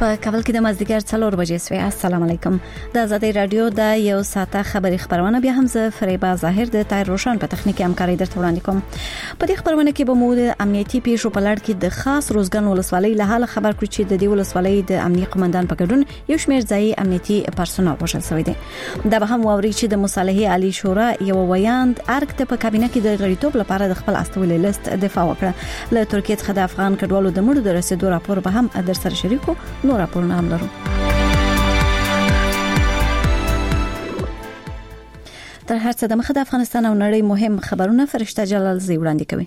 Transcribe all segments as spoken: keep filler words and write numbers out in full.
په کابل کې د مازدیګر څلور بجې سوي. السلام علیکم. د آزادۍ رادیو د یو ساعته خبری خبرونه بیا هم زه فریبا ظاهر د تایر روشن په تخنیکی همکاري درته وړاندې کوم. په دې خبرونه کې به مو د امنیتي پیښو په لړ کې د خاص روزګان ولسوالۍ له حاله خبر کړو چې د دې ولسوالۍ د امنیتي قومندان په ګډون یو شمېر ځایي امنیتي پرسونل وژل شوی دی. دا به هم واوري چې د مصالحې عالی شورا یو ویاند ارګ ته په کابینه کې د غړیتوب لپاره د خپل استویل لیست دفاع وکړه. له ترکیه څخه د افغان کډوالو د مړو د رسیدو راپور به هم در سره شریکو. نور راپورونه هم لرو. تر هر څه د مخه د افغانستان او نړۍ مهم خبرونه فرشته جلال زی وړاندې کوي.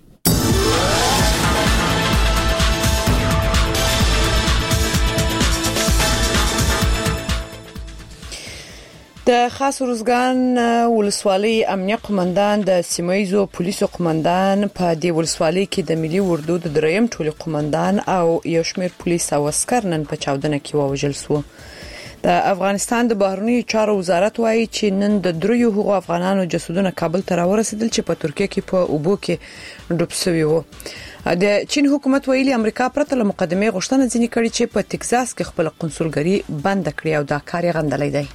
د خاص روزګان ولسوالۍ امنیه قومندان د سیمایزو پولیسو قومندان په دې ولسوالۍ کې د ملي اردو د دریم ټولي قومندان او یو شمېر پولیس او عسكر نن په چاودنه کې ووژل شو. د افغانستان د بهرنیو چارو وزارت وایي چې نن د دریو هغو افغانانو جسدونه کابل ته راورسېدل چې په ترکیه کې په اوبو کې ډوب شوي وو. د چین حکومت ویلي امریکا پرته له مقدمې غوښتنه ځینې کړې چې په ټکزاس کې خپل قونسلګري بند کړي او دا کار یې غندلی دی.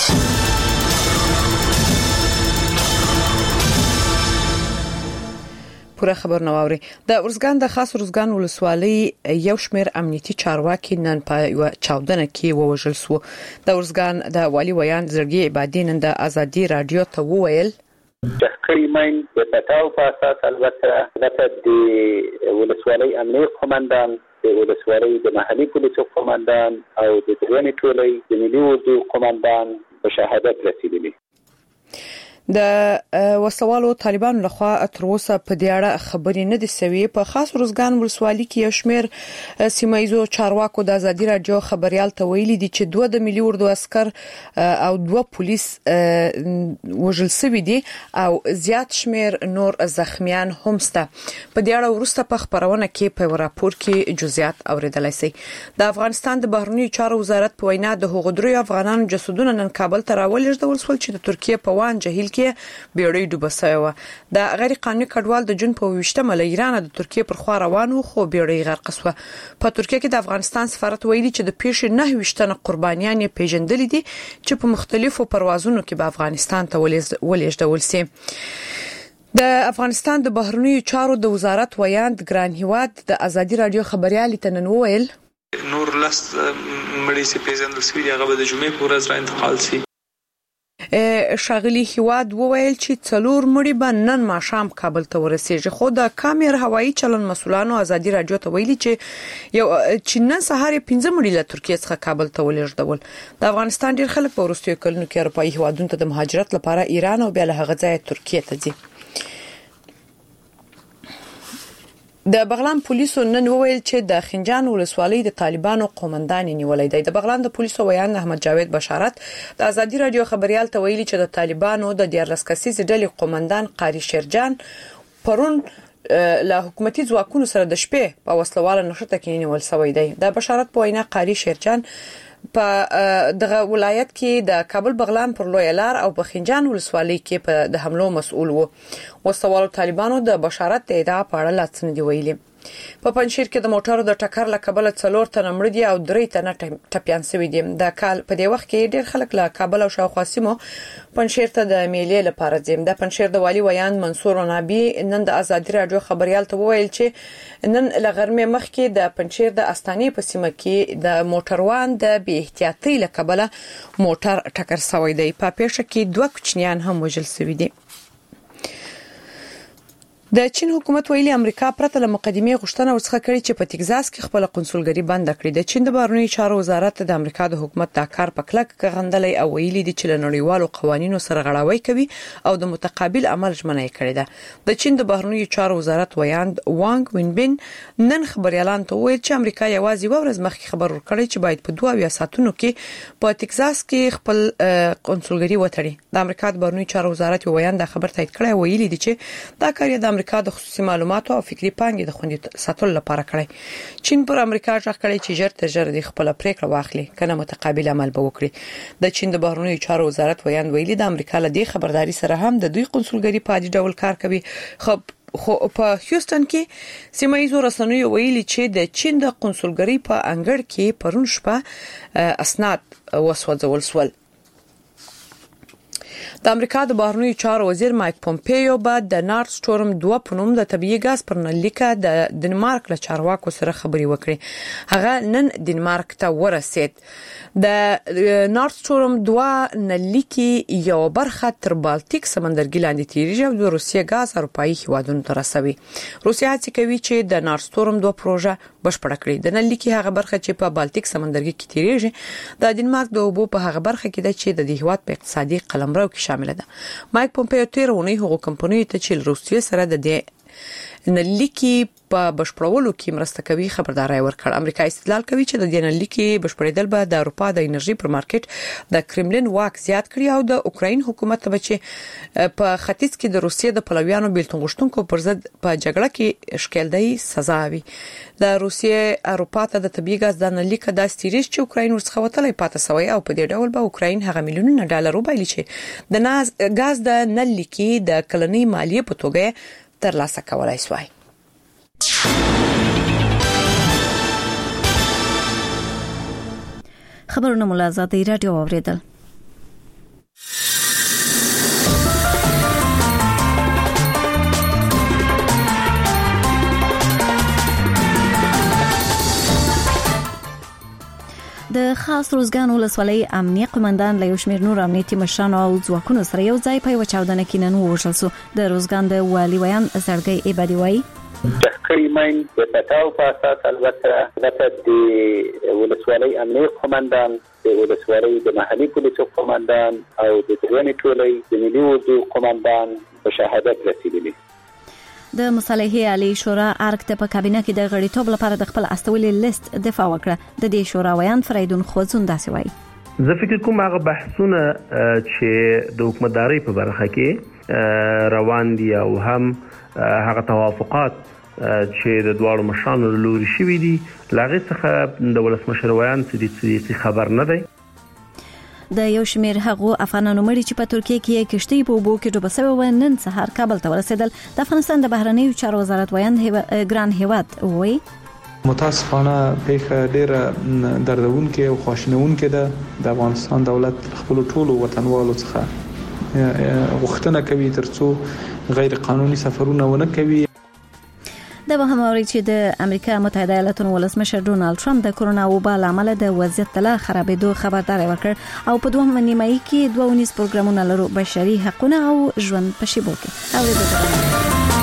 پوره خبر نو اوري. د ورزګان د خاص ورزګان ولسوالۍ یو شمېر امنیتي چارواکي نن په چاودنه کې ووژل شو. د ورزګان د والی ویان زړګي عبادي نن د ازادي رادیو ته وویل تقریبا د پتاو په اساس البته د ولسوالۍ امنیه قومندان د ولسوالۍ د محلي پولیسو قومندان او د درونی ټولۍ د ملي اردو قومندان په شهادت رسیدلي. د وسوالو طالبانو لخوا تر اوسه په دې اړه خبرې نه دي سوي. په خاص روزګان ولسوالۍ کې یو شمېر سیمایزو چارواکو د ازادي رادیو خبريال ته ویلي دي چې دوه د ملي اردو عسكر او دوه پولیس وژل شوي دي او زیات شمېر نور زخمیان هم شته. په دې اړه ورسته په خبرونه کې په راپور کې جزئیات اوریدلای شي. د افغانستان د بهرنیو چارو وزارت په وینا د هغو درې افغانانو جسدونه نن کابل ته راولېږدول شول چې د ترکیه په وان جهیل بیړۍ ډوبه شوې و. د غیر قانوني کډوال د جون په وشتمه له ایران د ترکیه پر خوا روانو خو بیړۍ غرق شوه. په ترکیه کې د افغانستان سفارت ویلي چې د پیښې نه وشتنه قربانیان یې پیژندل دي چې په مختلفو پروازونو کې به افغانستان ته ولېږدول شي. د افغانستان د بهرنیو چارو د وزارت ویاند ګران هیواد د ازادي رادیو خبريال ته نن وویل نور لاس مړي چې پیژندل شوی هغه د جمعې په ورځ را انتقال شي. شاغلی هیواد وویل چې څلور مړي به نن ماښام کابل ته ورسېږي. خو د کامیر هوایي چلن مسولانو ازادي رادیو ته ویلي چې یو چې نن سهار پنځه مړي له ترکیه څخه کابل ته ولېږدول. د افغانستان ډیر خلک په وروستیو کلونو کې اروپایي هیوادونو ته د مهاجرت لپاره ایران او بیا له هغه ځایه ترکیه ته ځي. د بغلان پولیسو نن وویل چې د خنجان ولسوالۍ د طالبانو قومندان نیولې دی. د بغلان د پولیسو ویان احمد جاوید بشارت د ازادي رادیو خبريال ته ویلي چې د طالبانو د دیارلس کسیز ډلې قومندان قاری شیرجان پرون له حکومتي ځواکونو سره د شپې په وسلواله نښته کې نیول شوی دی. د بشارت په وینا قاری شیرجان په دغه ولایت کې د کابل بغلان پر لوی لار او په خنجان ولسوالۍ کې په د حملو مسؤل وو. وسوالو طالبانو د بشارت د ادعا په اړه لاڅن دی ویلي. په پنځیر کې د موټرو د ټکر له کابل څلور تنه مړ دي او درې تنه ټپيان شوي دي. د کال په دې وخت کې ډېر خلک له کابل او شاوخوا سیمو پنځیر ته د میلې لپاره ځي. د پنځیر د والی ویان منصور نبی نن د ازادي رادیو خبريال ته وویل چې نن لغرمه مخکې د پنځیر د استانې په سیمه کې د موټروان د بی احتیاطي له کابل موټر ټکر شوی دی. په پیښه کې دوه کوچنیان هم وژل شوي دي. د چین حکومت ویلي امریکا پرته له مقدمې غوښتنه ورڅخه کړې چې په ټکزاس کې خپل قونسلګري بند کړي. د چین د بهرنیو چارو وزارت د امریکا د حکومت دا کار په کلک غندلې او ویلي دي چې له نړیوالو قوانینو سره غړاوي کوي او د متقابل عمل ژمنه کړې ده. د چین د بهرنیو چارو وزارت ویاند وانګ وینبین نن خبريالان ته ویل چې امریکا یوازې ورځ مخکې خبر ورکړی چې باید په دوه یا ساتونو کې په ټکزاس کې خپل قونسلګري وتړي. د امریکا د بهرنیو چارو وزارت ویاند خبر تایید کړی او ویلي دي چې دا کار د امریکا د خصوصي معلوماتو او فکری پانګې د خوندي ساتلو لپاره کړی. چین پر امریکا ځخ کړی چې ژر تر ژره د خپل پریکړه واخلي کنه متقابل عمل به وکړي. د چین د بهرنیو چارو وزارت ویاند ویلي د امریکا له دې خبرداري سره هم د دوی قونسلګري په عادي ډول کار کوي. خو خو په هیوستن کې سیمه ییزو رسنیو ویلي چې د چین د قونسلګری په انګړ کې پرون شپه اسناد وسوځول شول. د امریکا د بهرنیو چارو وزیر مایک پومپیو بعد د نارت سټورم دوه پنوم د طبيعي غاز پر نلیکه د ډنمارک له چارواکو سره خبري وکړي. هغه نن ډنمارک ته ورسید. د نارت سټورم دوه نلیکي یو برخه تر بالټیک سمندرګي لاندې تیریږي او د روسیې غاز اروپایي هیوادونو ته رسوي. روسیا هڅه کوي چې د نارت سټورم دوه پروژه بشپړه کړي. د نلیکي هغه برخه چې په بالټیک سمندرګي کې تیریږي د ډنمارک د اوبو په هغه برخه کې د چې د هیواد په اقتصادي قلمرو کې شامل ده. مایک پومپیو تیرونی هغو کمپنیو ته چې روسیې سره د دې نلیکي په بشپړولو کې مرسته کوي خبرداري ورکړ. امریکا استدلال کوي چې د دې نلیکي بشپړېدل به د اروپا د انرژي پر مارکیټ د کرملین واک زیات کړي او د اوکراین حکومت ته چې په ختیځ کې د روسیې د پلویانو بیلتون غوښتونکو پر ضد په جګړه کې اشکالدای سزا وي. د روسیې اروپا ته د طبيعي غاز د نلیکه د ستیریش چې اوکراین ورڅخه وتلې پاتې سوی او په دې ډول به اوکراین هغه میلیونونه ډالر وبایلي چې د ناز غاز د نلیکي د کلنۍ مالیه په توګه ترلاسه کولای شي. خبرونه ملازمه رادیو اوریدل. د خاص روزګان ولسوالۍ امنیه قومندان له یو شمېر نور امنیتي مشرانو او ځواکونو سره یو ځای په چاودنه کې نن ووژل شو. د روزګان د والي ویان زړګي ایبادي وایي تقریبا د پتاو په اساس البته د ولسوالۍ امنیه قومندان د ولسوالۍ د محلي پولیسو قومندان او د دروازې ټولۍ د ملي اردو قومندان په شهادت رسیدلي. د مصالحې عالی شورا ارګ ته په کابینه کې د غړیتوب لپاره د خپل استولې لیست دفاع وکړه. د دې شورا ویان فریدون خوځون داسې وایي زه فکر کوم هغه بحثونه چې د حکومتداري په برخه کې روان دي او هم هغه توافقات چې د دوه مشرانو لوري شوي دي لاغه څخه د ولسمشر ویان څه خبر نه دی. د یو شمېر هغو افغانانو مړي چې په ترکیه کې کشتۍ په اوبو کې ډوبه شوی و نن سهار کابل ته ورسېدل. د افغانستان د بهرنیو چارو وزارت ویان ګران هیواد وایي متاسفانه پیښه ډېره دردونکې او خواشینونکې ده. د افغانستان دولت خپل ټولو وطنوالو څخه غوښتنه کوي ترڅو غیر قانوني سفرونه ونه کوي. د مهموري چې د امریکا متحده ایالاتونو ولسمشر ډونالد ټرمپ د کورونا وبا لامل د وضعیت له خرابېدو خبرداري ورکړ او په دوه نیمایي کې دوه ونیس پروګرامونه لرو بشري حقوقونه او ژوند په شیبو کې اوریدل.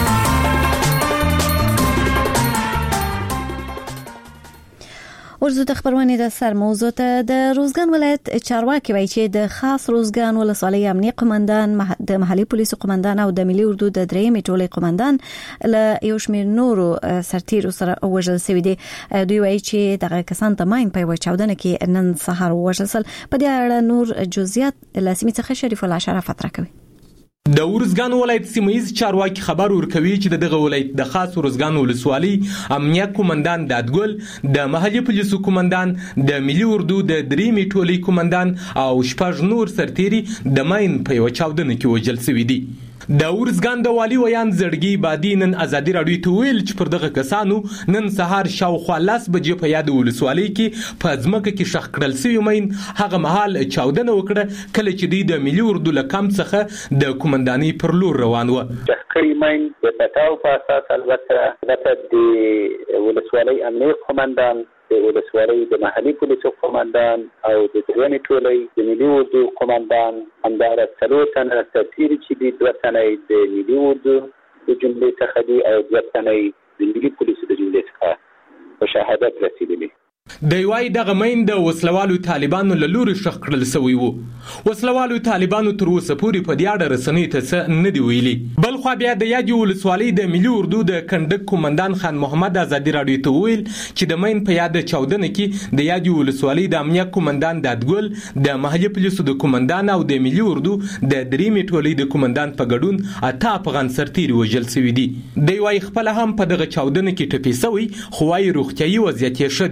ورزو د خبرونه د سر موضوع ته د روزګان ولایت چارواکي وایي چې د خاص روزګان ولسوالۍ امنیه قومندان د محلي پولیسو قومندان او د ملي اردو د درېمې ټولۍ قومندان له یو شمېر نورو سرتیرو سره وژل شوي دي. دوی وایي چې دغه کسان ته ماین په یوه چاودنه کې نن سهار وژل شول. په دې اړه نور جزئیات له سیمې څخه شریف الله شرافت راکوي. د ورزګان ولایت سیمایي چارواکي خبر ورکوي چې دغه ولایت د خاص ورزګان ولسوالۍ امنیه قومندان دادګل د محلي پولیسو قومندان د ملي اردو د درېمې ټولۍ قومندان او شپږ نور سرتیري د ماین په یو چاودنه کې وژل شوي دي. د ورزګان د والي ویان زړګي بادي نن ازادي راډیو ته ویل چې پر دغه کسانو نن سهار شاوخوا لاس بجې په یاد ولسوالۍ کې په ځمکه کې شخ کړل شوی ماین هغه مهال چاودنه وکړه کله چې د ملي اردو له کمپ څخه د قومنداني پر لور روان و. تقریبا د پتاو په اساس البته د ولسوالۍ امنیه قومندان د ولسوالۍ د محلي پولیسو قومندان او د دروازې ټولۍ د ملي اردو قومندان همدارس څلور تنه سرتیري چې دي دوه تنه د ملي اردو د جملې څخه دي او دوه تنه د ملي پولیسو د جملې څخه په شهادت رسیدلي. د یوای دغه مین د وسلوالو طالبانو له لوري شخ کړل شوی وو. وسلوالو طالبانو تر اوسه پورې په دې اړه رسنۍ ته څه نه دی ویلي. بل خو بیا د یادې ولسوالۍ د ملي اردو د کنډک قومندان خان محمد ازادي راډیو ته ویل چې د مین په یاد چاودنه کې د یادې ولسوالۍ د امنیه قومندان دادګل د محلي پولیسو د قومندان او د ملي اردو د درېمې ټولۍ د قومندان په ګډون اته افغان سرتیري وژل شوي دي. د یوای خپل هم په دغه چاودنه کې ټپي شوی خو وايي روغتیايي وضعیت یې ښه دی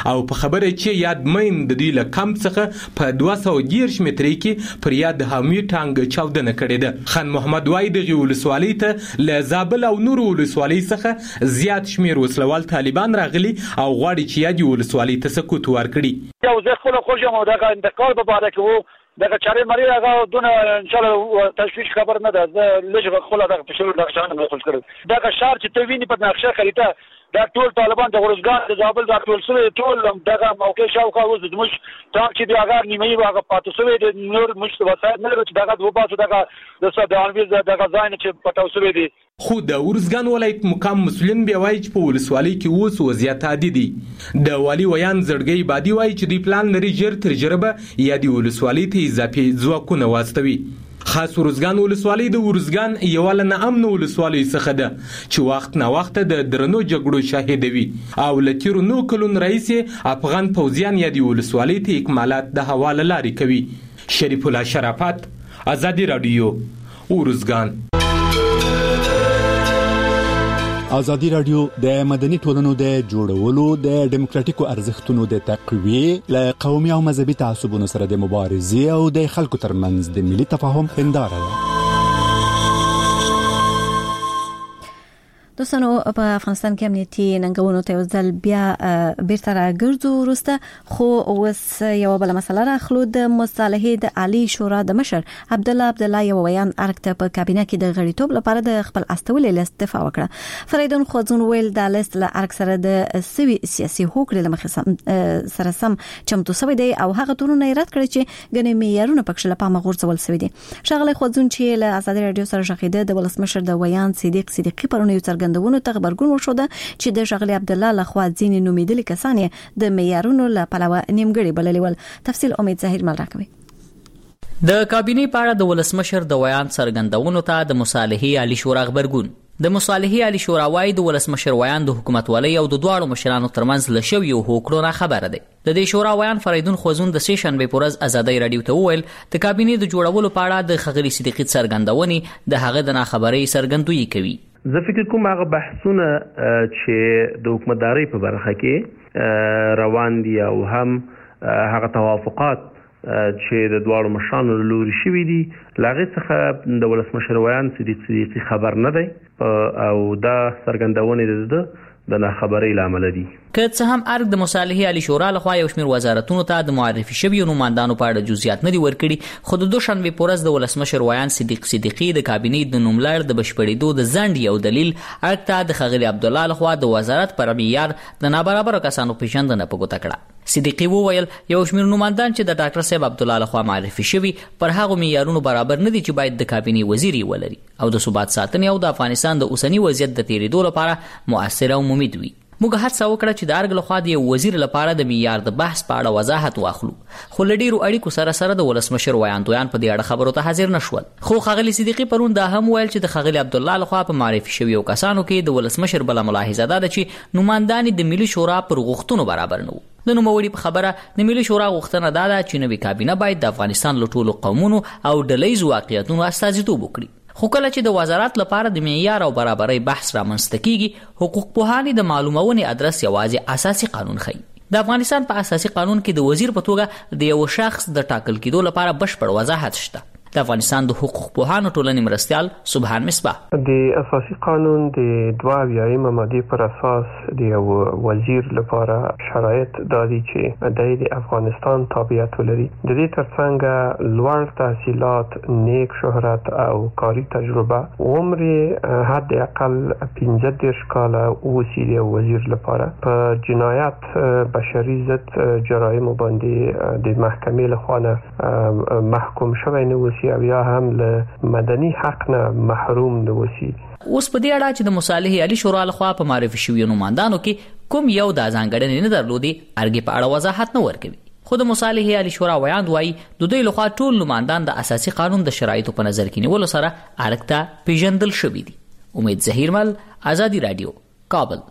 او په خبره چې یاد مین د دوی له کمپ څخه په دوه سوه دېرش مترۍ کې پر یاد حامي ټانګ چاودنه کړې ده. خان محمد وایي دغې ولسوالۍ ته له زابل او نورو ولسوالۍ څخه زیات شمېر وسلوال طالبان راغلي او غواړي چې یادې ولسوالۍ ته سکوت ورکړي. یو زه خپله خوښ یم او دغه انتقال په باره کې و دغه چارې مری هغه دونه انشاءالله تشویش خبر نه ده. زه لږ خپله دغه په شروع دغه شیان مې خوښ کړی. دغه ښار چې ته وینې په نقشه خریطه دا ټول طالبان د ورزګان د زابل دا ټول سوی ټول دغه موقع شاوخوا اوس زموږ ټانک چې دی هغه نیمایي هغه پاتې سوی د نور مشت وسایل نه لري چې دغه وباسو دغه د سودانویز دغه ځای نه چې پټاو سوی دی. خو د ورزګان ولایت مقام مسؤلین بیا وایي چې په ولسوالۍ کې اوس وضعیت عادي دی. د والي ویان زړګی بادي وایي چې دوی پلان لري ژر تر ژره به یادې ولسوالۍ ته اضافي ځواکونه واستوي. خاص ورزګان ولسوالۍ د ورزګان یوه له ناامنو ولسوالیو څخه ده چې وخت نا وخته د درنو جګړو شاهده وي او له تېرو نهو کلونو راهیسې افغان پوځیان یادې ولسوالۍ ته اکمالات د هوا له لارې کوي. شریف الله شرافت، ازادي راډیو، ورزګان. ازادي راډیو د مدني ټولنو د جوړولو د ډیموکراتیکو ارزښتونو د تقویې له قومي او مذهبي تعصبونو سره د مبارزې او د خلکو ترمنځ د ملي تفاهم هنداره ده. دوستانو په افغانستان کې امنیتي ننګونو ته یو ځل بیا بیرته راګرځو وروسته، خو اوس یو بل مسله راخلو. د مصالحې د عالی شورا د مشر عبد الله عبد الله یو ویان ارګ ته په کابینه کې د غړیتوب لپاره د خپل استولې لیست دفاع وکړه. فریدون خوځون ویل د لیست له ارګ سره د سوي سیاسي هوکړې له مخې سره سم چمتو شوی دی او هغه تورونه رد کړی چې ګنې معیارونه پکښ له پامه غورځول شوی دي. شغله خوځون چې له ازادي رادیو سره شخیده د ولسمشر د ویان صدیق صدیقي پرونه یو څرګندونه ته خبرګون وشوده چې د شغله عبد الله لخوا ځینې نومیدلي کسان د معیارونو له پلوه نیمګړي بللي ول. تفصیل امید ظاهر مل راکوي. د کابینې په اړه د ولسمشر د ویان څرګندونو ته د مصالحې عالی شورا خبرګون. د مصالحې عالی شورا وايي د ولسمشر ویان د حکومتولۍ او د دواړو مشرانو ترمنځ له شویو هوکړو نه خبره دی. د دې شورا ویان فریدون خوځون د سې شنبې په ورځ ازادي راډیو ته وویل د کابینې د جوړولو په اړه د ښاغلي صدیقي څرګندونې د هغه د ناخبرۍ څرګندویي کوي. زه فکر کوم هغه بحثونه چې د حکومتدارۍ په برخه کې روان دي او هم هغه توافقات چې د دواړو مشرانو له لوري شوي دي له هغې څخه د ولسمشر ویان صدیق صدیقي خبر نه دی او دا څرګندونې د ده د ناخبرۍ له امله دي. که څه هم ارګ د مصالحې عالی شورا لخوا یو شمېر وزارتونو ته د معرفي شویو نوماندانو په اړه جزئیات نه دي ورکړي، خو د دوشنبې په ورځ د ولسمشر ویان صدیق صدیقي د کابینې د نوملړ د بشپړېدو د ځنډ یو دلیل ارګ ته د ښاغلي عبدالله لخوا د وزارت پر معیار د نابرابرو کسانو پیژندنه په ګوته کړه. صدیقي وویل یو شمېر نوماندان چې د ډاکټر صاحب عبدالله لخوا معرفي شوي پر هغو معیارونو برابر نه دي چې باید د کابینې وزیر یې ولري او د ثبات ساتنې او د افغانستان د اوسني وضعیت د تېرېدو لپاره مؤثر او ممید وي. موږ هڅه وکړه چې د ارګ لخوا د یو وزیر لپاره د معیار د بحث په اړه وضاحت واخلو، خو له ډېرو اړیکو سره سره د ولسمشر ویان دویان په دې اړه خبرو ته حاضر نه شول. خو ښاغلي صدیقي پرون دا هم ویل چې د ښاغلي عبدالله لخوا په معرفي شویو کسانو کې د ولسمشر بله ملاحظه دا ده چې نوماندانې د ملي شورا پر غوښتنو برابر نه وو. د نوموړي په خبره د ملي شورا غوښتنه دا ده چې نوې کابینه باید د افغانستان له ټولو قومونو او ډلهییزو واقعیتونو استازیتوب وکړي. خو کله چې د وزارت لپاره د معیار او برابرۍ بحث رامنځته کیږي، حقوق پوهانې د معلومونې ادرس یوازې اساسي قانون ښیي. د افغانستان په اساسي قانون کې د وزیر په توګه د یو شخص د ټاکل کېدو لپاره بشپړ وضاحت شته. د افغانستان د حقوق پوهانو ټولنې مرستیال سبحان مصباح د اساسي قانون د دوه اویایمه مادې پر اساس د یو وزیر لپاره شرایط دادي چې د افغانستان تابعیت ولري، د دې ترڅنګ لوړ تحصیلات، نیک شهرت او کاري تجربه، عمر حد اقل پنځه دېرش کاله اوسي د وزیر لپاره. په جنایت بشري ضد جرایمو باندې د محکمې لخوا محکوم شوی نه اوسي او یا هم له مدني حق نه محروم نه اوسي. اوس په دې اړه چې د مصالحې عالی شورا لخوا په معرفي شویو نوماندانو کې کوم یو دا ځانګړنې نه درلودې، ارګ په اړه وضاحت نه ورکوي. خو د مصالحې عالی شورا ویاند وایي د دوی لخوا ټول نوماندان د اساسي قانون د شرایطو په نظر کې نیولو سره ارګ ته پیژندل شوي دي. امید ظهیرمل، ازادي راډیو، کابل.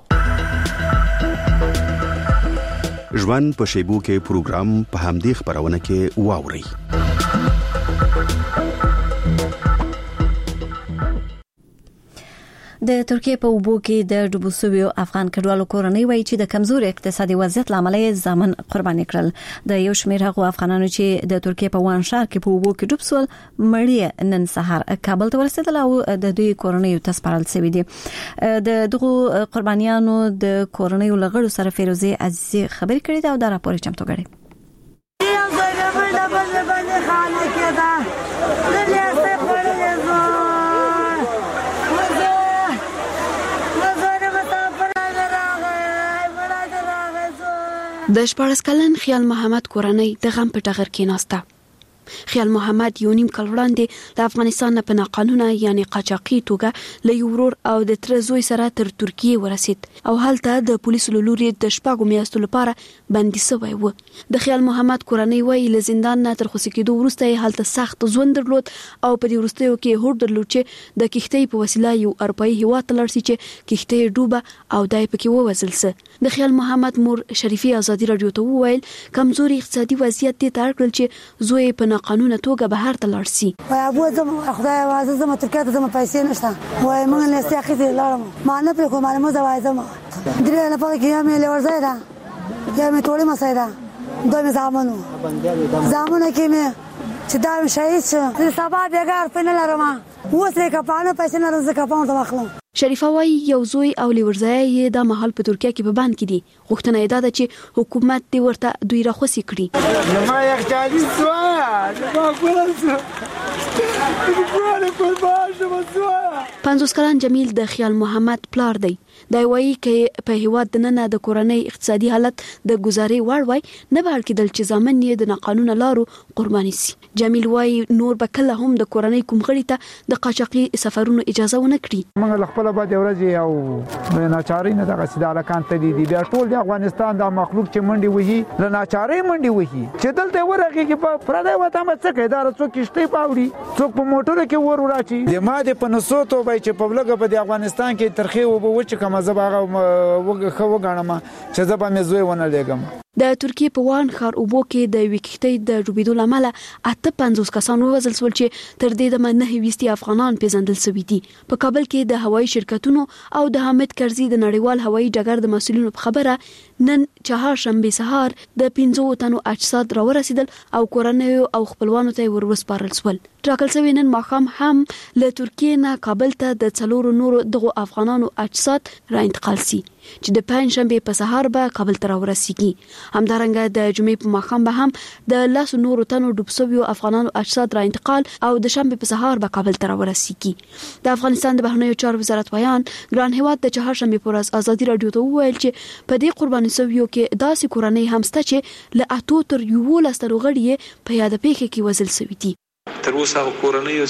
ژوند په شیبو کې پروګرام په همدې خبرونه کې واوري. د ترکیه په اوبو کې د ډوبوسویو افغان کډوالو کورنۍ وایي چې د کمزوري اقتصادي وضعیت لامل یې ځامن قرباني کړل. د یو شمېر هغو افغانانو چې د ترکیه په وان ښار کې په اوبو کې ډوب سول مړی نن سهار کابل ته ورسېدل او د دوی کورنۍ ته سپارل شوی دي. د دغه قربانیانو د کورنۍ لغړو سره فیروزه عزیزي خبرې کړې ده او دا راپور چمتو کړي. د شپږ کلن خیال محمد کورنۍ د غم په ټغر کې ناسته. خیال محمد یو نیم کال وړاندې د افغانستان په ناقانونه یعنی قاچاقي توګه له یو ورور او د تر زوی سره تر ترکیه ورسید او هلته د پولیسو له لوري د شپږو میاشتو لپاره بندي شوی و. د خیال محمد کورنۍ وایي له زندان نه تر خلاص کېدو وروسته هلته سخت ژوند درلود او په دې وروستیو کې هوډ درلود چې د کښتۍ په وسیله یو اروپایي هیواد ته لاړ شي چې کښتۍ ډوبه او دای پکې ووځل سه. د خیال محمد مور شریفي ازادي رادیو ته وویل کمزوري اقتصادي وضعیت دې تار کړل چې زوی په قانون توګه بهر ته لاړ شي. وای ابو زم خدای وازه زم ترکیه ته زم پیسې نشته وای موږ نه استخې دي لاړم ما نه په کومه مو زوای زم درې نه پاره کې مې لور زایدا یا مې ټوله مسایدا دوی مې زامنو زامنو کې مې چې دا شهید شه سبا بیګار په نه لرم اوس یې کپانه پیسې نه رزه کپانه ته واخلم. شریفه وایي یو زوی او لورزای یې د محل په ترکیه کې په بند کې دي. غوښتنه یې ده چې حکومت دې ورته دوی راخوسي کړي. ما یو ځای سوال ما ګورم پنځوس کلن جمیل د خیال محمد پلار دی. دا وایي چې په هیواد د نن د کورنۍ اقتصادي حالت د گزارې وړ وای نه به کېدل چې ځامن یې د ناقانونه لارو قرباني سي. جمیل وایي نور به کله هم د کورنۍ کوم غړي ته د قاچاقي سفرونو اجازه ونه کړي. موږ خپل بعد ورځي او ناچاري نه دغه سیده کان ته دي بیا ټول د افغانستان د مخلوق چې منډي وهي له ناچاري منډي وهي چې دلته ورغه کې په پردای وته مڅ کې دا څوک کشته پاوړي څوک په موټر کې ور وراشي د ما د پنسوتو به چې په لګه په افغانستان کې ترخی وبو چې کوم زباغه وګ خو وګڼم چې زبا مې زوی ونه لګم. د ترکیه په وان ښار اوبو کې د وکټۍ د ډوبېدو لامل اته پنځوس کسان ووژل شول چې تر دې د منه ویستي افغانان پیژندل شوي دي. په کابل کې د هوایي شرکتونو او د حامد کرزي د نړیوال هوایي ډګر د مسؤلینو په خبره نن چهارشنبه سهار د پنځو تنو اجساد راورسېدل او کورنۍ او خپلوانو ته ورسپارل شول. ټاکل شوی نن ماښام هم له ترکیه نه کابل ته د څلورو نورو دغو افغانانو اجساد را انتقال شي چې د پنځشنبه په سهار به کابل ته راورسیږي. همدارنګه د جمعې په ماښام به هم د لاسو نورو تنو ډوب شویو افغانانو اجساد را انتقال او د شنبه په سهار به کابل ته راورسیږي. د افغانستان د بهرنیو چارو وزارت بیان ګران هیواد د چهارشنبه په ورځ ازادي رادیو ته وویل چې په دې قرباني شویو کې داسې کورنۍ هم شته چې له اتو تر یوولس تنو غړي په یاد پیښه کې وژل شوي دي. تر اوسه کورنۍ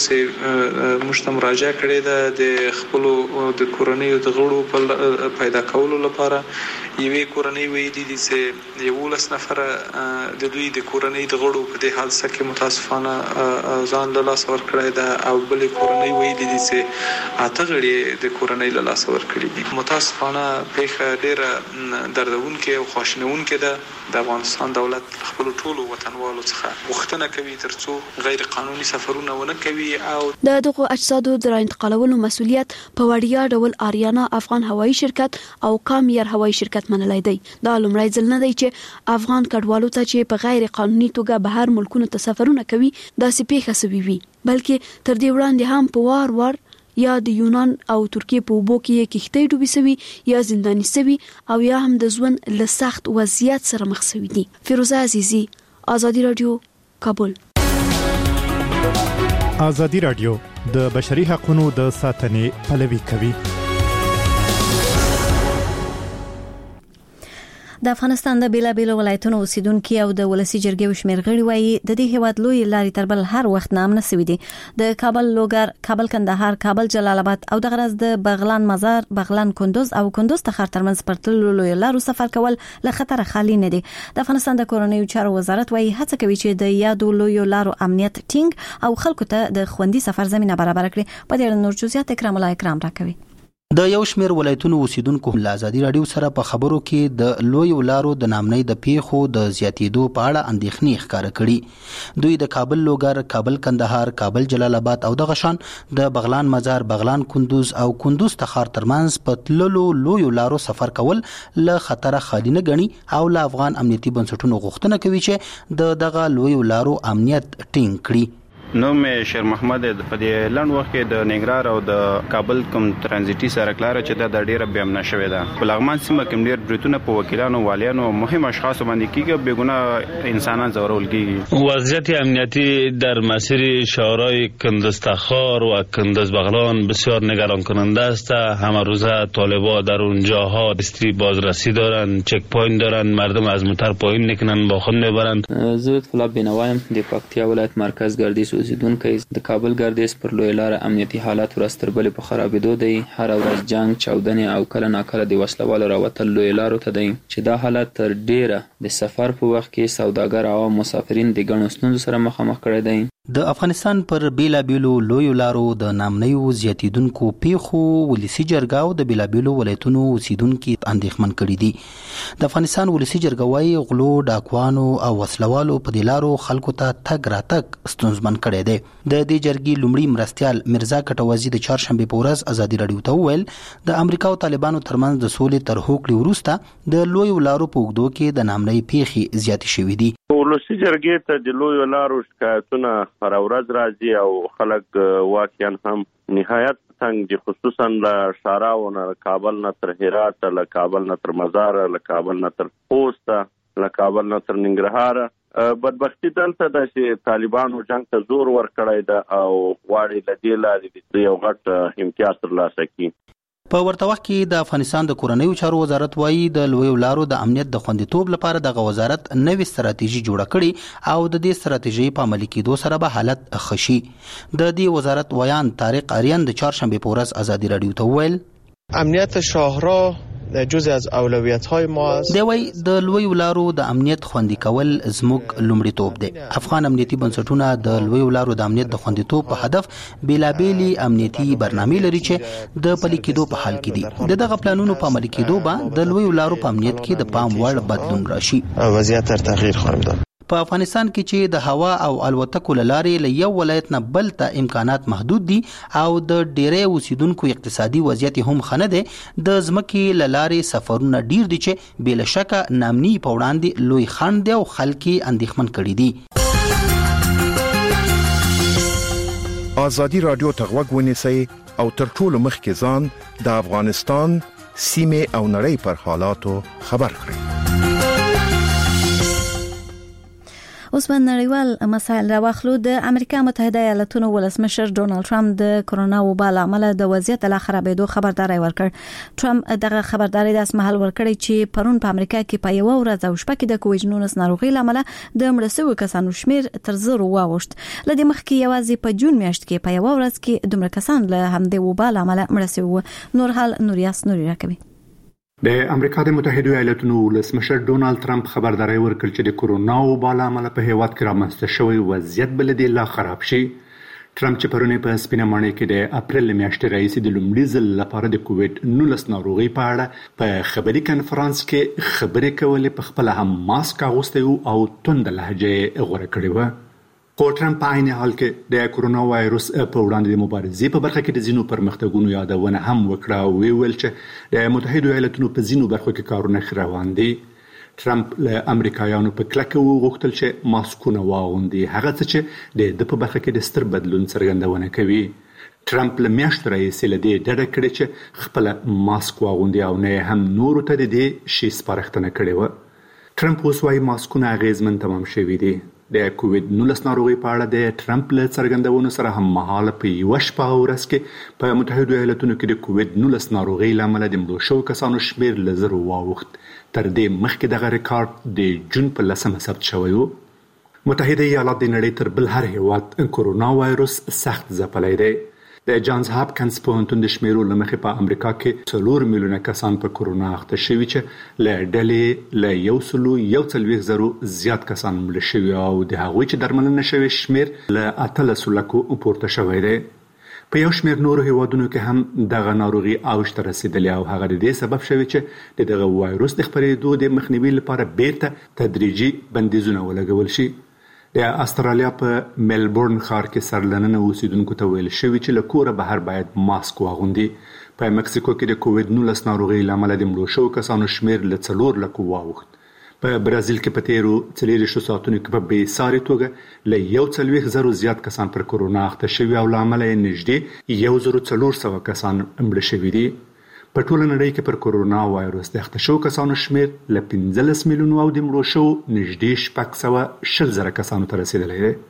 سه مشته مراجعه کړې ده د خپل د کورنۍ د غړو په پیدا کولو لپاره. یوې کورنۍ ویلي دي چې یولس نفر د دوی د کورنۍ د غړو په دې حادثه کې متاسفانه ځان له لاسه ورکړی ده او بلې کورنۍ ویلي دي چې اته غړي د کورنۍ له لاسه ورکړي دي. متاسفانه پیښه ډېره دردونکې او خواشینونکې ده. د افغانستان دولت خپل ټولو وطنوالو څخه غوښتنه کوي ترڅو غیر قانوني سفرونه ونه کوي او د دغو اجسادو د انتقالولو مسؤلیت په وړیا ډول آریانا افغان هوایي شرکت او کامیر هوایي شرکت منلای دی. دا لومړی ځل نه دی چې افغان کډوالو ته چې په غیر قانوني توګه بهر ملکونو ته سفرونه کوي داسې پیښه شوې وي، بلکې تر دې وړاندې هم په وار وار یا د یونان او ترکیه په اوبو کې کښتۍ ډوبې شوي یا زنداني شوي او یا هم د ژوند له سخت وضعیت سره مخ شوي دي. فیروزه عزیزي، ازادي رادیو، کابل. ازادي رادیو د بشري حقوقو د ساتنې پلوي کوي. د افغانستان د بیلابیلو ولایتونو اوسیدونکو او د ولسی جرګې شمیر غړي وایي د دې هیواد لوی لارې تر بل هر وخت نامنه سوي دي. د کابل لوګر، کابل کندهار، کابل جلال آباد او د غرض د بغلان مزار، بغلان کندوز او کندوز تخار ترمنځ پرتلو لوی لارو سفر کول له خطر خالی نه دي. د افغانستان د کورنیو چارو وزارت وایي هڅه کوي چې د یادو لوی لارو امنیت ټینګ او خلکو ته د خوندي سفر زمينه برابر کړي. په دې اړه نور جزئیات اکرام الله اکرام راکوي. د یو شمېر ولایتونو اوسیدونکو له ازادي راډیو سره په خبرو کې د لوی لارو د نامنۍ د پیښو د زیاتېدو په اړه اندېښنې ښکاره کړي. دوی د کابل لوګر، کابل کندهار، کابل جلال آباد او دغه شان د بغلان مزار، بغلان کندوز او کندوز تخار ترمنځ په تللو لوی لارو سفر کول له خطره خالي نه ګڼي او له افغان امنیتي بنسټونو غوښتنه کوي چې د دغه لوی لارو امنیت ټینګ کړي. نو مې شیر محمد په دې لند وخت کې د نګرار او د کابل کوم ترانزیتي سړک لار چې د ډیره بیا امن شوې ده. په لغمان سیمه کې ډیر بریټونه په وکیلانو، والیانو او مهم اشخاص باندې کېږي، بیگونه انسانان زورول کېږي. وضعیت امنیتی در مسیر شهرهای کندز تخار و کندز بغلان بسیار نگران کننده است. همه روزه طالبا در اونجاها استی بازرسی دارن، چک پوینت دارن، مردم از موتر پایین میکنن، با خود میبرند. زه طلب بنوایم د پکتیا ولایت مرکز ګردیز اوسیدونکی د کابل ګردیز پر لوی لار امنیتي حالات ورځ تر بلې په خرابېدو دی. هر ورځ جنگ، چاودنې او کله ناکله د وسلوالو راوتل لوی لارو ته دی چې دا حالت تر ډیره د سفر په وخت کې سوداګر او مسافرین د ګڼو ستونزو سره مخامخ کړی دی. د افغانستان پر بیلابیلو لویو لارو د نامنیو زیاتیدونکو پیښو ولسی جرګه او د بیلابیلو ولایتونو اوسیدونکو اندېښمن کړي دي. د افغانستان ولسی جرګه وايي غلو، ډاکوانو او وسلوالو په دې لارو خلکو ته تګ راتګ ستونزمن کړي دي. د دې جرګې لومړي مرستيال مرزا کټوازی د چهارشنبه په ورځ ازادي راډیو ته وویل د امریکا او طالبانو ترمنځ د سولې تر هوکړې وروسته د لویو لارو په اوږدو کې د نامنۍ پیښې زیاتې شوې دي. ولسی جرګې ته د لویو لارو شکایتونه هر ورځ راځي او خلک واقعا هم نهایت څنګه دي، خصوصا له شاراو نه، کابل نه تر هرات، له کابل نه تر مزار، له کابل نه تر خوست، له کابل نه تر ننګرهار. بدبختی دلته د چې طالبانو جنگ ته زور ورکړی ده او غواړي له دې لارې د یو غټ امتیاز ترلاسه کړي. په ورته وخت کې د افغانستان د کورنیو چارو وزارت وایي د لویو لارو د امنیت د خوندیتوب لپاره دغه وزارت نوې ستراتیژي جوړه کړې او د دې ستراتیژي په عملي کېدو سره به حالت ښه شي. د دې وزارت ویان طارق آریان د چهارشنبه په ورځ ازادي راډیو ته وویل امنیت شاهراه جزء از اولویت‌های ما است. دی وای د لویو لارو د امنیت خوندي کول زموږ لومړیتوب دی. افغان امنیتي بنسټونه د لویو لارو د امنیت د خوندیتوب په هدف بیلابېلي امنیتي برنامې لري چې د پلي کېدو په حال کې دي. د دغه پلانونو په عملي کېدو به د لویو لارو په امنیت کې د پام وړ بدلون راشي. وضعیت تر تغییر خواهیم داد. په افغانستان کې چې د هوا او الوتکو لارې له یو ولایت نه بل ته امکانات محدود دي او د ډېرې اوسیدونکو اقتصادي وضعیت هم ښه نه دی، د ځمکې له لارې سفرونه ډیر دي چې بې له شکه نامني په وړاندې لوی خنډ دی او خلک یې اندېښمن کړي دي. ازادي راډیو ته غوږ ونیسئ او تر ټولو مخکې ځان د افغانستان سیمې او نړۍ پر حالاتو خبر کړئ. اوس باندې نړیوال مسایل راوخلو. د امریکا متحده ایالاتونو ولسمشر ډونالد ټرمپ د کرونا وبا له امله د وضعیت له خرابېدو خبرداري ورکړ. ټرمپ دغه خبرداري د اسمحال ورکړي چې پرون په امریکا کې په یو ورځ او شپه کې د کووډ نولس ناروغي له امله د مړ شویو کسانو شمیر تر زرو واوښت. لدې مخکې یوازې په جون میاشت کې په یو ورځ کې دومره کسان له همدې وبا له امله مړ شوي. نور حال نوریاس نوري راکوي. د امریکا د متحده ایالاتونو ولسمشر ډونالد ټرمپ خبرداري ورکړ چې د کرونا وبا له امله په هیواد کې رامنځته شوی وضعیت بل دی لا خراب شي. ټرمپ چې پرونی په سپینه ماڼۍ کې د اپریل میاشتې راهیسې د لومړي ځل لپاره د کووډ نولس ناروغي په اړه په خبري کانفرنس کې خبرې کولې، په خپل هم ماسک اغوستی او توند لهجه غوړه کړې و. خو ټرمپ په عین حال کې د کرونا وایرس په وړاندې د مبارزې په برخه کې د ځینو پرمختګونو یادونه هم وکړه او ویل چې د متحده ایالاتونو په ځینو برخو کې کارونه ښه روان دي. ټرمپ له امریکایانو په کلکه وغوښتل چې ماسکونه واغوندي، هغه څه چې د د په برخه کې د ستر بدلون څرګندونه کوي. ټرمپ له میاشتو راهیسې له دې ډډه کړې چې خپل ماسک واغوندي او نه هم نورو ته د دې شي سپارښتنه کړې وه. ټرمپ اوس وايي ماسکونه اغېزمن تمام شوي دي. د کووډ نولس ناروغي په اړه د ټرمپ له څرګندونو سره هم مهاله په یو شپه ورځ کې په متحده ایالاتونو کې د کووډ نولس ناروغي لامل د مړو شویو کسانو شمیر له زرو واوښت. تر دې مخکې دغه ریکارډ د جون په لسمه ثبت شوی و. متحده ایالات د نړۍ تر بل هر هیواد کرونا وایرس سخت ځپلی دی. د جانز هاپکنز پوهنتون د شمیرو له مخې په امریکا کې څلور میلیونه کسان په کرونا اخته شوي چې له ډلې له یو سلو یو څلوېښت زرو زیات کسان مړه شوي او د هغوی چې درملنه شوي شمیر له اتلسو لکو پورته شوی دی. په یو شمېر نورو هیوادونو کې هم دغه ناروغي اوج ته رسیدلې او هغه د دې سبب شوی چې دغه وایروس د خپرېدو د مخنیوي لپاره بیرته تدریجي بندیزونه ولګول شي. د استرالیا په ملبورن ښار کې سرلننه اوسیدونکو ته ویل شوی چې له کوره بهر باید ماسک واغوندي. په مکسیکو کې د کووډ نولس ناروغۍ له امله د مړو شوو کسانو شمېر له څلور لکو واوښت. په برازیل کې په تیرو څلېرویشتو ساعتونو کې په بې ساري توګه له یو څلوېښت زرو زیات کسان پر کرونا اخته شوي او له امله یې نږدې یو زرو څلور سوه کسان مړه شوي دي. په ټوله نړۍ کې پر کرونا وایروس د اخته شوو کسانو شمېر له پنځلس میلیونو او د مړو شوو نږدې شپږ سوه شل زره کسانو ته رسیدلی دی.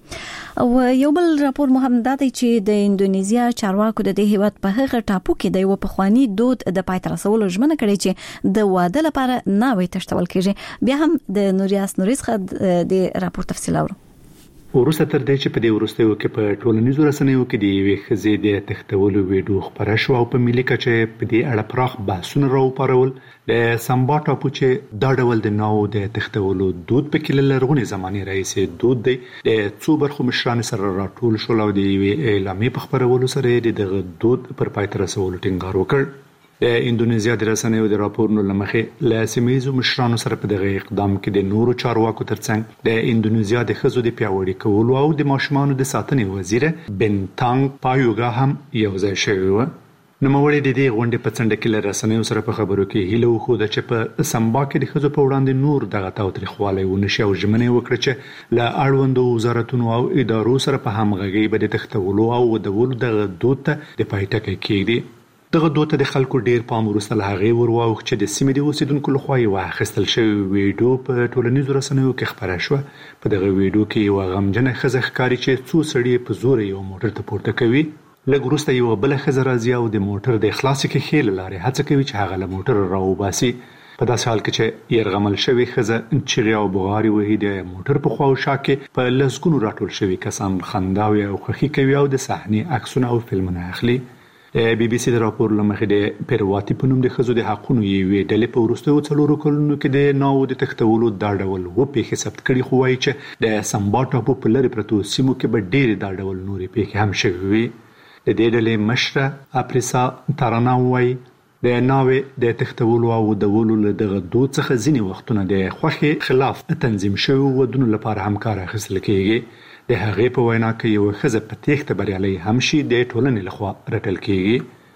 او یو بل راپور مهم دا دی چې د اندونیزیا چارواکو د دې هیواد په هغه ټاپو کې د یو پخوانی دود د پای ته رسولو ژمنه کړې چې د واده لپاره ناوې تشتول کېږي. بیا هم د نوریاس نوریس څخه د راپور تفصیل اورو. وروسته تر دې چې په دې وروستیو کې په ټولنیزو رسنیو کې د یوې ښځې د تښتولو ویډیو خپره شوه او په ملي کچه په دې اړه پراخ بحثونه راوپارول. د سامبا ټاپو چې دا ډول د ناوو د تښتولو دود پکې له لرغونې زمانې راهیسې دود دی. د څو برخو مشرانو سره راټول شول او د یوې اعلامیې په خپرولو سره د دغه دود پر پای ته رسولو ټینګار وکړ. د اندونیزیا د رسنیو د راپورونو له مخې له سیمه‌ییزو مشرانو سره په دغه اقدام کې د نورو چارواکو ترڅنګ د اندونیزیا د ښځو د پیاوړي کولو او د ماشومانو د ساتنې وزیر بنتانګ پایوګا هم یو ځای شوی و. نوموړي د دې غونډې په څنډه کې له رسنیو سره په خبرو کې هیله وښوده چې په سمبا کې د ښځو په وړاندې نور دغه تاوتریخوالی ونه شي او ژمنه وکړه چې له اړوندو وزارتونو او ادارو سره په همغږۍ به د تښتولو او ودولو دغه دود ته د پای ټکی کېږدي. دغه دود ته د خلکو ډیر پام وروسته له هغې ور واوښت چې د سیمې د اوسیدونکو لخوا یوه اخیستل شوې ویډیو په ټولنیزو رسنیو کې خپره شوه. په دغه ویډیو کې یوه غمجنه ښځه ښکاري چې څو سړي په زوره یو موټر ته پورته کوي. لږ وروسته یوه بله ښځه راځي او د موټر د خلاصې ښیښې له لارې هڅه کوي چې هغه له موټره راوباسي. په داسې حال کې چې یرغمل شوې ښځه چیغې او بغارې وهي. د موټر په خوا او شا کې په لسګونو راټول شوي کسان خنداوې او خوښي کوي او د صحنې عکسونه او فلمونه اخلي. بي بي سي د راپور له مخې د پیرواتي په نوم د ښځو د حقونو یوې ډلې په وروستیو څلورو کلونو کې د ناوو د تښتولو دا ډول اووه پیښې ثبت کړي، خو وایي چې د سمبا ټاپو په لرې پرتو سیمو کې به ډېرې دا ډول نورې پیښې هم شوې وي. د دې ډلې مشره اپریسا تارانا وایي د ناوې د تښتولو او ودولو له دغه دود څخه ځینې وختونه د خوښې خلاف تنظیم شوي ودونو لپاره هم کار اخیستل کېږي. د هغې په وینا کې یوه ښځه په تېښته بریالی هم شي د ټولنې لخوا رټل کېږي.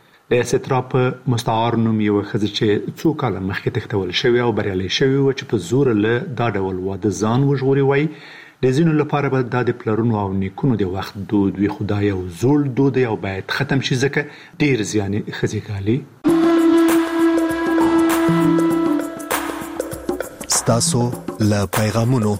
د سترا په مستعار نوم یوه ښځه چې څو کاله مخکې تښتول شوې او بریالی شوې وه چې په زوره له دا ډول واده ځان وژغوري، وایي د ځینو لپاره به دا د پلرونو او نیکونو د وخت دود وي، خو دا یو زوړ دود دی او باید ختم شي ځکه ډېر زیان یې ښځې ګالي. ستاسو له پیغامونو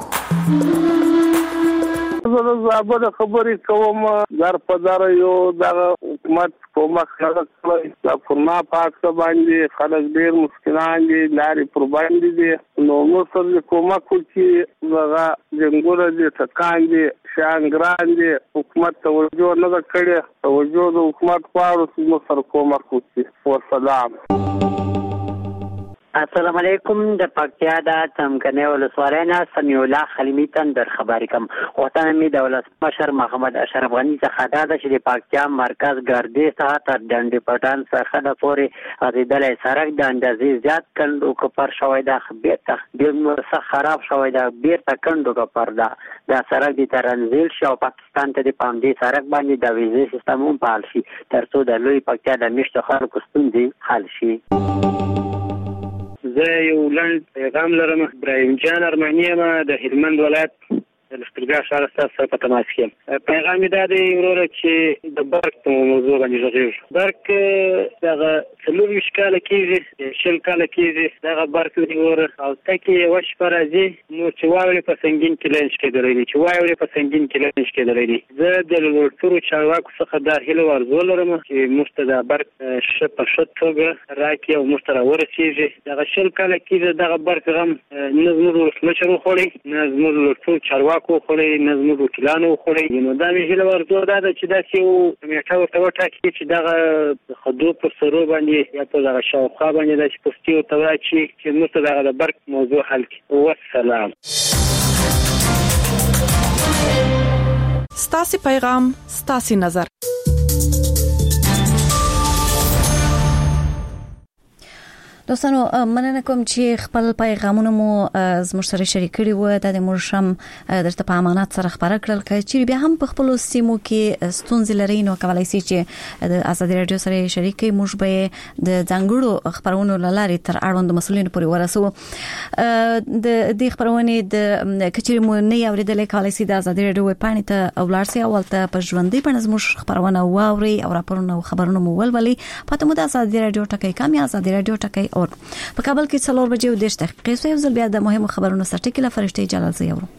زه زابل خبرې کوم. در په در یو دغه حکومت کومک نه کوي. د فرما پاک باندې خلک ډېر مسکینان دي، لارې پر باندې دي. نو موږ سره کومک وکړي. دغه جنګونه دي، ټکان دي، شانګران دي. حکومت توجه نه ده کړې. توجه د حکومت غواړو چې موږ سره کومک وکړي. والسلام. السلام علیکم. د پکتیا د څمکنیو ولسوالۍ نه سمیع الله خلیمي تندر خبرې کوم. غوښتنه مې د ولسمشر محمد اشرف غني څخه دا ده چې د پکتیا مرکز ګردې څخه تر ډنډ پټان څخه پورې غځېدلی سړک د اندازې زیات کند او کپر شوی ده. بیرته ډېر څه خراب شوی ده، بیرته کند او کپر ده. دا سړک د ترنزیل شي او پاکستان ته د په همدې سړک باندې د ویزې سیستم هم فعال شي تر څو د لوی پکتیا د میشتو خلکو ستونزې حل شي. زه یو لنډ پیغام لرم. ابراهیم جان ارماني یم د هلمند ولایت د لښکرګاه ښار ستاسو سره په تماس کې یم. پیغام مې دا دی وروره چې د برق په موضوع باندې غږېږو. برق دغه څلور ویشت کاله کېږي، شل کاله کېږي دغه برق دی وروره. او تکې یوه شپه راځي نو چې واورې په سنګین کې لنچ کېدلی دي، چې واورې په سنګین کې لنچ کېدلی دي. زه د لوړترو چارواکو څخه دا هیله او ارزو لرم چې موږ ته دا برق ښه په ښه توګه راکړي او موږ ته راورسېږي. دغه شل کاله کېږي دغه برق غم نه زموږ ولسمشر وخوړی، نه زموږ لوړترو چارواکو وخوړی، نه زموږ وکیلانو وخوړی. نو دا مې هیله ورځو دا ده چې داسې یو کمیټه ورته وټاکي چې دغه د خدو پر سرو باندې یا په دغه شاوخوا باندې داسې پوستې ورته واچي چې موږ ته دغه د برق موضوع حل کړي. والسلام. ستاسې پیغام ستاسې نظر. دوستانو مننه کوم چې خپل پیغامونه مو زموږ سره شریک کړي وو د مرشم درته په امانت سره خبره کړل چې بیا هم په خپل سیمو کې ستونزې لري نو کولای شي چې د آزادي رادیو سره شریک کړي موږ به د ځانګړو خبرونو لارې تر اړوند مسولینو پورې ورسو د دې خبرونه د کچېري مو نه اوریدلې کولای شي د آزادي رادیو ویب پاڼې ته ولارسي او ته په ژوندۍ په زموږ خبرونه واوري او راپورونه او خبرونه مو ولولي پته مو د آزادي رادیو ټکی کم یا آزادي رادیو ټکی اور په کابل کې څلور بجې او دېرش دقیقې سو یو ځل بیا د مهمو خبرونو سره ټکی له فرشتي جلال زه یورم.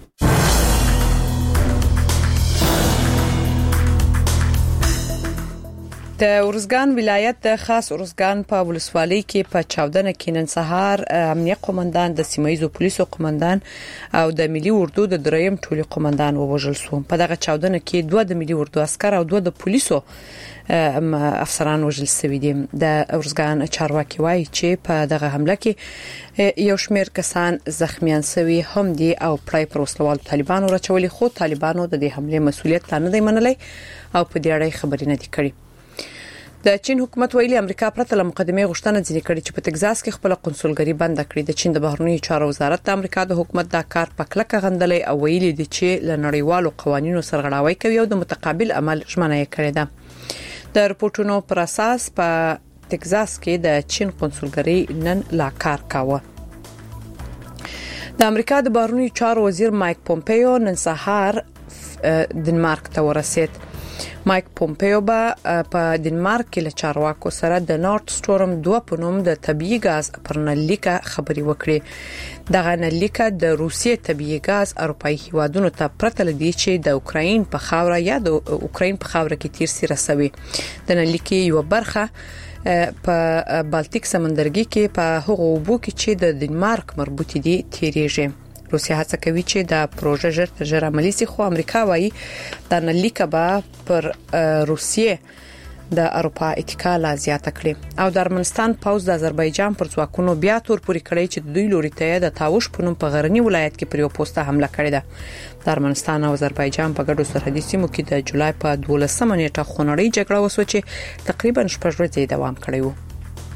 د ورزګان ولایت د خاص ورزګان په ولسوالۍ کې په چاودنه کې نن سهار امنیه قومندان د سیمایزو پولیسو قومندان او د ملي اردو د دریم ټولي قومندان ووژل شو. په دغه چاودنه کې دوه د ملي اردو عسكر او دوه د پولیسو افسران وژل شوي دي. د ورزګان چارواکي وایي چې په دغه حمله کې یو شمېر کسان زخمیان شوي هم دي او پرای پر وسلوال طالبانو راچولي خو طالبانو د دې حمله مسولیت نه دی منلی او په دې اړه خبرې نه دي کړې. د چین حکومت ویلي امریکا پرته له مقدمه غوښتنه ځنې کړې چې په تگزاس کې خپل قونسلګری بند کړي. د چین د بهرنیو چارو وزارت د امریکا د حکومت دا کار په کلکه غندلې او ویلي دي چې له نړیوالو قوانینو سرغړاوي کوي او د متقابل عمل ژمنه یې کړې ده. د رپورټونو پر اساس په تگزاس کې د چین قونسلګری نن لا کار کاوه. د امریکا د بهرنیو چارو وزیر مایک پومپیو نن سهار دنمارک ته ورسید. مایک پومپیو به په دنمارک کې له چارواکو سره د نورت سټورم دوه په نوم د طبيعي غاز پرنلیکه خبري وکړي. دغه نلیکه د روسیې طبيعي غاز اروپאי هیوادونو ته پرته لدی چې د اوکرين په خاوره یا د اوکرين په خاوره کې تیر سي رسوي. د نلیکې یو برخه په بالټیک سمندرګي کې په هغو اوبو کې چې د دنمارک مربوط دي تیریږي. روسیا هڅه کوي چې دا پروژه ژر تر ژره عملي شي خو امریکا وايي دا نلیکه به پر روسیې د اروپا اتکا لا زیاته کړي. او د ارمنستان پوز د آذربایجان پر ځواکونو بیا تور پوری کړی چې د دوی لوري ته د تاوش په نوم په غرنی ولایت کې پر یو پوسټه حمله کړې ده. د ارمنستان او آذربایجان په ګډو سرحدي سیمو کې د جولای په دولسمه نیټه خونړۍ جګړه وسوه چې تقریبا شپږ ورځې دوام کړی و.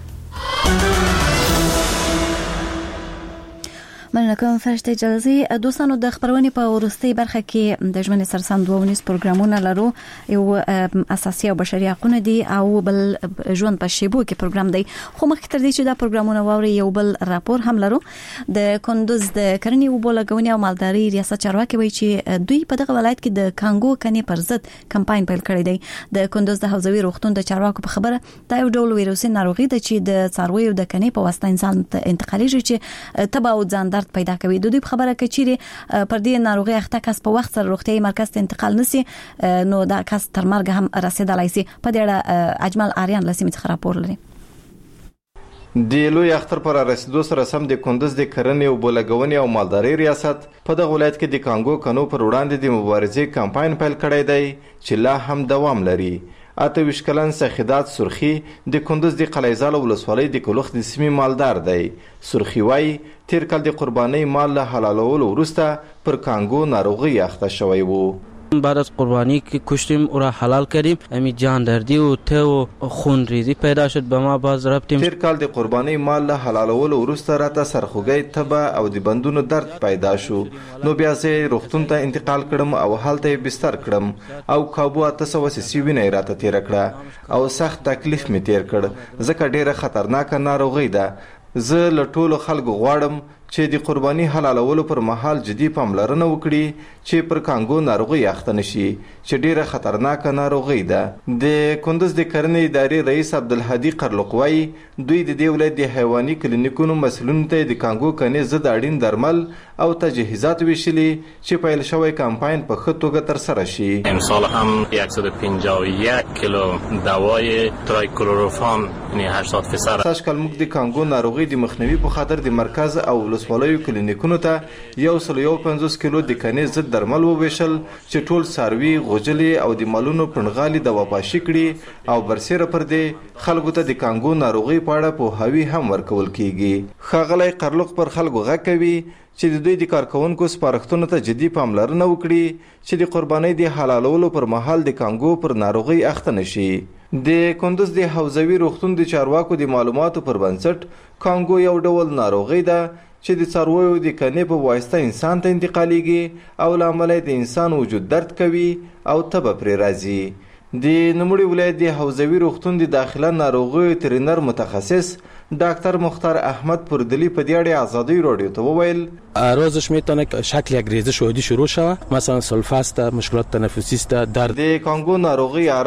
مننه کوم فرشته جلزي. دوستانو د خبرونې په ورستۍ برخه کې د ژوند سرسام دوه ونیس پروګرامونه لرو. یو اساسي او بشري حقوق دي او بل ژوند په شیبو کې پروګرام دی. خو مخکې تر دې چې دا پروګرامونه ووري یو بل راپور هم لرو. د کندوز د کرنې او بولګونی او مالداري ریاست چارواکي وایي چې دوی په دغه ولایت کې د کانګو کني پر ضد کمپاین پیل کړی دی. د کندوز د حوزوي روغتون د چارواکو په خبره دا یو ډول ویروسي ناروغي ده چې د څارویو د کني په واسطه انسان ته انتقالېږي چې تبع او ځان درد پیدا کوي. د دوی په خبره کې چې پر دې ناروغي اخته کس په وخت سره روغتيایي مرکز ته انتقال نسی نو دا کس تر مرګ هم رسیدلای شي. په دې اړه اجمل آریان لسیمه څخه راپور لري. د لوی اختر پر رسیدو سره سم د کندوز د کرنې او بولګونی او مالداري ریاست په دغه ولایت کې د کانګو کنو پر وړاندې د مبارزې کمپاین پیل کړی دی چې لا هم دوام لري. اته ویش کلن سخیدات سرخی د کندوز د قلیزال ولسوالۍ د کلوخ د سیمې مالدار دی. سرخی وای تیر کال د قرباني مال له حلالولو وروسته پر کانګو ناروغي اخته شوی وو. بعد از قربانی که کشتیم او را حلال کردیم امی جان دردی و ته و خون ریزی پیدا شد به ما باز رفتیم. تیر کال د قربانی مال له حلالولو وروسته راته سرخوږی تبه او د بندونو درد پیدا شو. نو بیا زه روغتون ته انتقال کړم او هلته بستر کړم او کابو اته سوه سي وینې راته تیر کړه او سخت تکلیف می تیر کړ ځکه ډیره خطرناک ناروغي ده. زه له ټولو خلکو غواړم چې د قرباني حلالولو پر مهال جدي پاملرنه وکړي چې پر کانګو ناروغي اخته نشي چې ډیره خطرناک ناروغي ده. د کندوز د کرنې ادارې رئیس عبدالهادي قرلقوی دوی د دې ولایت د حیواني کلینیکونو مسؤلینو ته د کانګو کنې ضد اړین درمل او تجهیزات ویشلي چې پیل شوی کمپاین په ښه توګه ترسره شي. امسال هم صد و پنجاه و یک کیلو دوای ترایکلوروفان یعنی هشتاد فیصد ساش کلمک د کانګو ناروغي د مخنیوي په خاطر د مرکز او ولسوالیو کلینیکونو ته یو سل یو پنځوس کیلو د کنې ضد درمل وویشل چې ټول ساروي غوجلې او د مالونو پنغالي د واپاشي کړي او برسېره پر دې خلکو ته د کانګو ناروغي په اړه پوهاوی هم ورکول کیږي. ښاغلی قرلق پر خلکو غږ کوي چې د دوی د کارکونکو سپارښتنو ته جدي پاملرنه وکړي چې د قربانۍ د حلالولو پر مهال د کانګو پر ناروغي اخته نشي. د کندوز د حوزوي روغتون د چارواکو د معلوماتو پر بنسټ کانګو یو ډول ناروغي ده چې د څارویو د کنې په واسطه انسان ته انتقالېږي او لامل د انسان وجود درد کوي او تبه پرې راځي. د نوموړي ولایت د حوزوي روغتون د داخله ناروغیو ترینر متخصص دکتر مختار احمد پردلی په دې اړه آزادی رادیو ته وویل روزش میتونه شکل یک ریزش عادی شروع شود، مثلا سلفاست، مشکلات تنفسی است، درد. د کانګو ناروغي